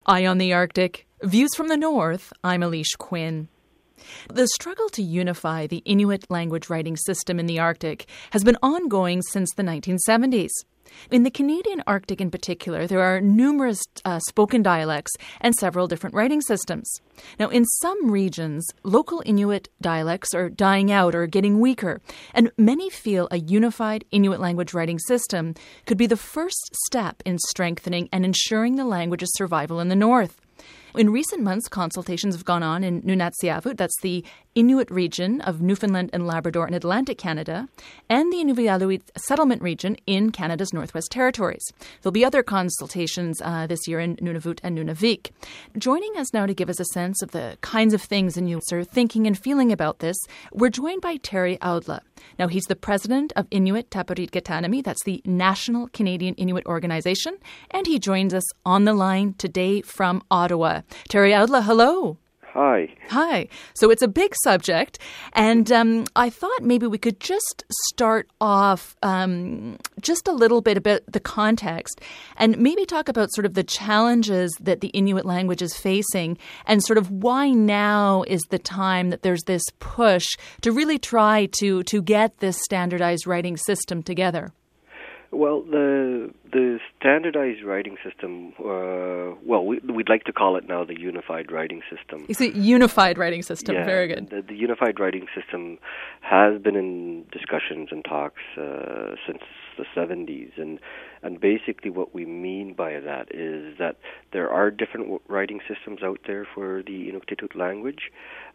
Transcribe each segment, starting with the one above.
Eye on the Arctic, Views from the North, I'm Alish Quinn. The struggle to unify the Inuit language writing system in the Arctic has been ongoing since the 1970s. In the Canadian Arctic in particular, there are numerous spoken dialects and several different writing systems. Now, in some regions, local Inuit dialects are dying out or getting weaker, and many feel a unified Inuit language writing system could be the first step in strengthening and ensuring the language's survival in the North. In recent months, consultations have gone on in Nunatsiavut, that's the Inuit region of Newfoundland and Labrador in Atlantic Canada, and the Inuvialuit settlement region in Canada's Northwest Territories. There'll be other consultations this year in Nunavut and Nunavik. Joining us now to give us a sense of the kinds of things Inuits are thinking and feeling about this, we're joined by Terry Audla. Now, he's the president of Inuit Tapiriit Gitaanimi, that's the National Canadian Inuit Organization, and he joins us on the line today from Ottawa. Terry Audla, hello. Hi. Hi. So it's a big subject, and I thought maybe we could just start off just a little bit about the context and maybe talk about sort of the challenges that the Inuit language is facing and sort of why now is the time that there's this push to really try to get this standardized writing system together. Well, the standardized writing system, we'd like to call it now the unified writing system. It's a unified writing system. Yeah, very good. The unified writing system has been in discussions and talks since the 70s, and basically what we mean by that is that there are different writing systems out there for the Inuktitut language.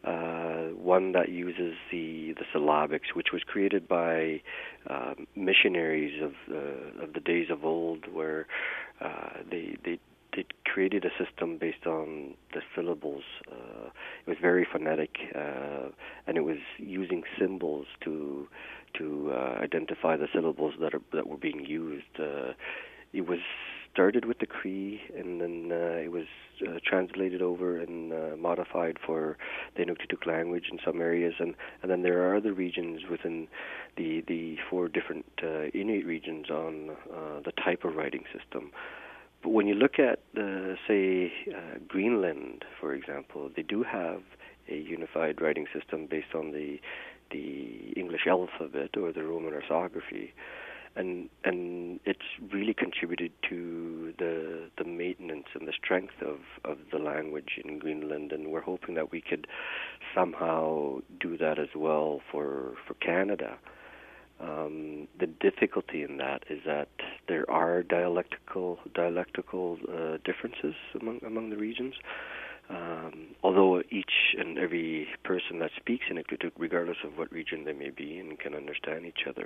One that uses the syllabics, which was created by missionaries of the days of old, where they created a system based on the syllables. It was very phonetic, and it was using symbols to identify the syllables that were being used. It was started with the Cree, and then it was translated over and modified for the Inuktitut language in some areas, and then there are other regions within the four different Inuit regions on the type of writing system. But when you look at, Greenland, for example, they do have a unified writing system based on the English alphabet or the Roman orthography. And it's really contributed to the maintenance and the strength of the language in Greenland, and we're hoping that we could somehow do that as well for Canada. The difficulty in that is that there are dialectical differences among the regions. Although each and every person that speaks Inuktitut, regardless of what region they may be in, can understand each other.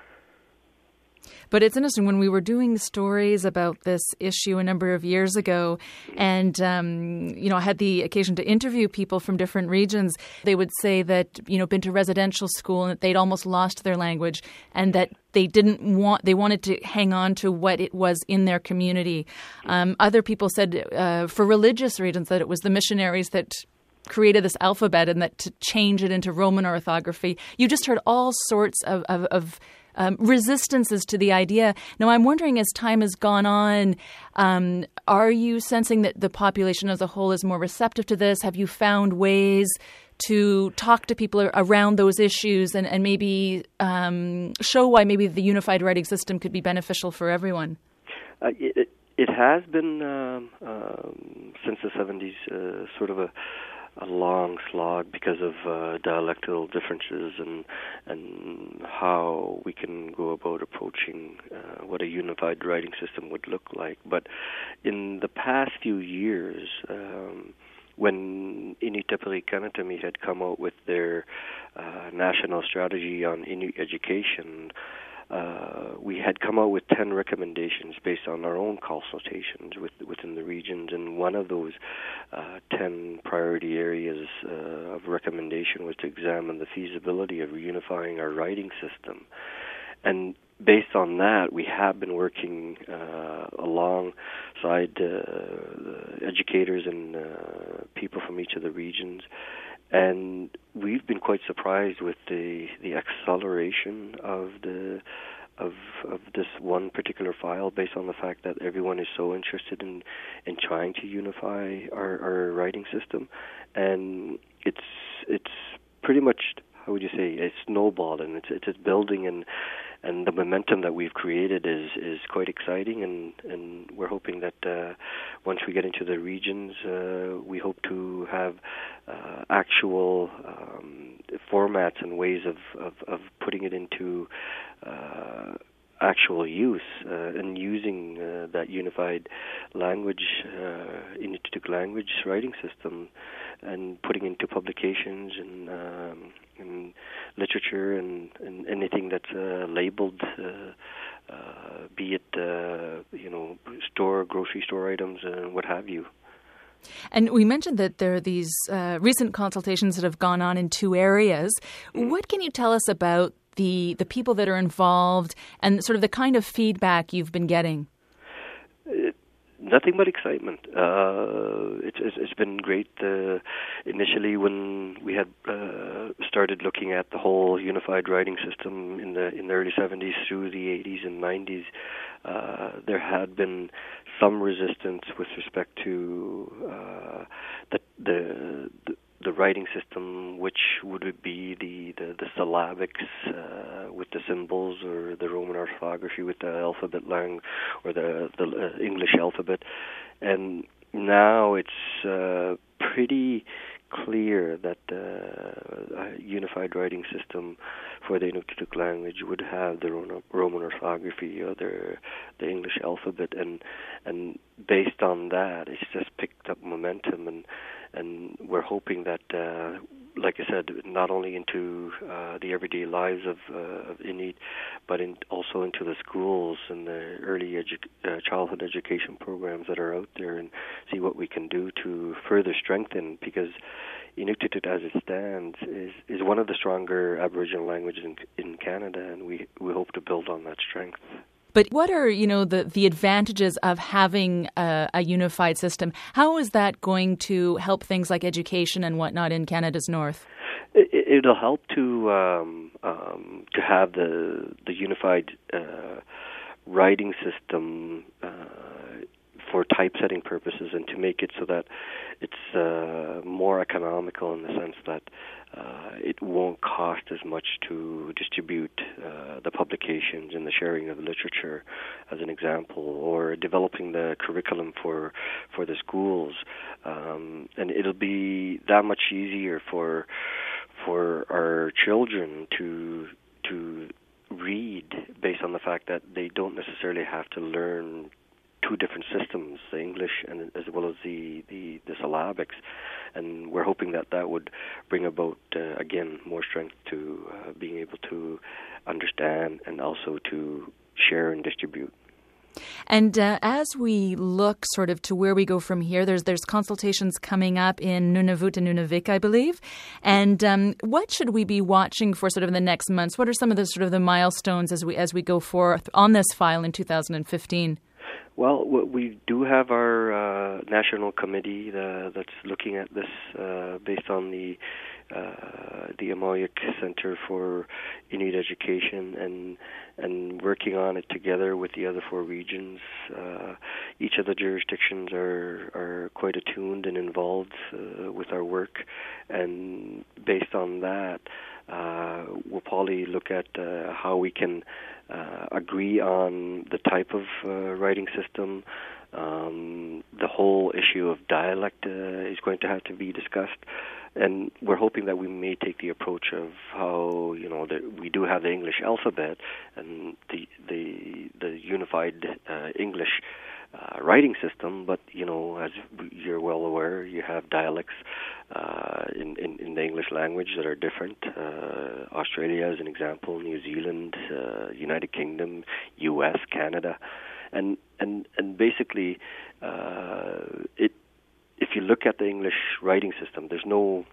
But it's interesting, when we were doing stories about this issue a number of years ago, and, I had the occasion to interview people from different regions, they would say that, been to residential school and that they'd almost lost their language and that they wanted to hang on to what it was in their community. Other people said for religious reasons that it was the missionaries that created this alphabet and that to change it into Roman orthography. You just heard all sorts of resistances to the idea. Now, I'm wondering, as time has gone on, are you sensing that the population as a whole is more receptive to this? Have you found ways to talk to people around those issues and maybe show why maybe the unified writing system could be beneficial for everyone? It has been since the 70s sort of a long slog because of dialectal differences and how we can go about approaching what a unified writing system would look like. But in the past few years, when Inuit Tapiriit Gitaanimi had come out with their national strategy on Inuit education, we had come out with 10 recommendations based on our own consultations within the regions, and one of those 10 priority areas of recommendation was to examine the feasibility of reunifying our writing system. And based on that, we have been working alongside educators and people from each of the regions, and we've been quite surprised with the acceleration of the of this one particular file based on the fact that everyone is so interested in trying to unify our writing system, and it's pretty much, how would you say, a snowball, and it's building, and the momentum that we've created is quite exciting, and we're hoping that once we get into the regions, we hope to have actual formats and ways of putting it into actual use and using that unified language, Inuktitut language writing system, and putting into publications and literature and anything that's labeled, be it grocery store items and what have you. And we mentioned that there are these recent consultations that have gone on in 2 areas. What can you tell us about the people that are involved and sort of the kind of feedback you've been getting? Nothing but excitement. It's been great. Initially, when we had started looking at the whole unified writing system in the early 70s through the 80s and 90s, there had been some resistance with respect to the writing system, which would be the syllabics with the symbols, or the Roman orthography with the alphabet or the English alphabet. And now it's pretty clear that a unified writing system for the Inuktitut language would have the Roman orthography or the English alphabet, and based on that, it's just picked up momentum, and we're hoping that, like I said, not only into the everyday lives of Inuit, but also into the schools and the early childhood education programs that are out there, and see what we can do to further strengthen, because Inuktitut as it stands is one of the stronger Aboriginal languages in Canada, and we hope to build on that strength. But what are, the advantages of having a unified system? How is that going to help things like education and whatnot in Canada's north? It'll help to have the unified writing system for typesetting purposes, and to make it so that it's more economical in the sense that it won't cost as much to distribute the publications and the sharing of literature, as an example, or developing the curriculum for the schools. And it'll be that much easier for our children to read, based on the fact that they don't necessarily have to learn 2 different systems, the English and as well as the syllabics, and we're hoping that would bring about again more strength to being able to understand and also to share and distribute. And as we look sort of to where we go from here, there's consultations coming up in Nunavut and Nunavik, I believe. And what should we be watching for sort of in the next months? What are some of the sort of the milestones as we go forth on this file in 2015? Well, we do have our national committee that's looking at this based on the Amoyik Center for Inuit Education, and working on it together with the other 4 regions. Each of the jurisdictions are quite attuned and involved with our work, and based on that, we'll probably look at how we can agree on the type of writing system. The whole issue of dialect is going to have to be discussed, and we're hoping that we may take the approach of how that we do have the English alphabet and the unified English writing system, but as you're well aware, you have dialects in the English language that are different. Australia is an example, New Zealand, United Kingdom, U.S., Canada, and basically, if you look at the English writing system, there's no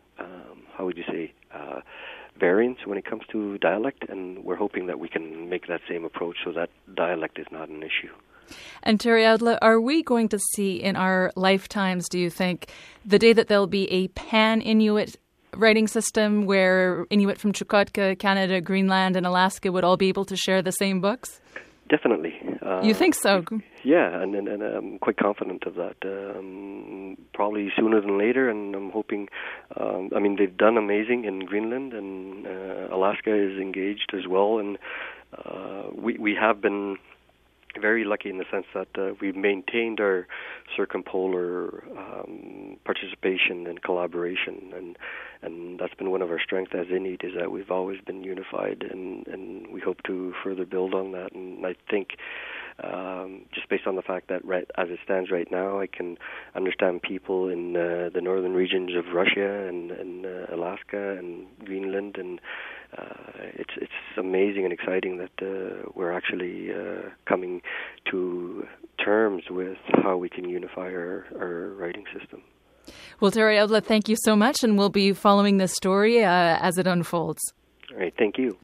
variance when it comes to dialect, and we're hoping that we can make that same approach so that dialect is not an issue. And Terry Audla, are we going to see in our lifetimes, do you think, the day that there'll be a pan-Inuit writing system where Inuit from Chukotka, Canada, Greenland, and Alaska would all be able to share the same books? Definitely. You think so? Yeah, and I'm quite confident of that. Probably sooner than later, and I'm hoping. They've done amazing in Greenland, and Alaska is engaged as well, and we have been very lucky in the sense that we've maintained our circumpolar participation and collaboration, and that's been one of our strengths as Inuit, is that we've always been unified, and we hope to further build on that. And I think just based on the fact that as it stands right now, I can understand people in the northern regions of Russia and Alaska and Greenland, and it's amazing and exciting that we're actually coming to terms with how we can unify our writing system. Well, Terry Outlet, thank you so much, and we'll be following this story as it unfolds. All right, thank you.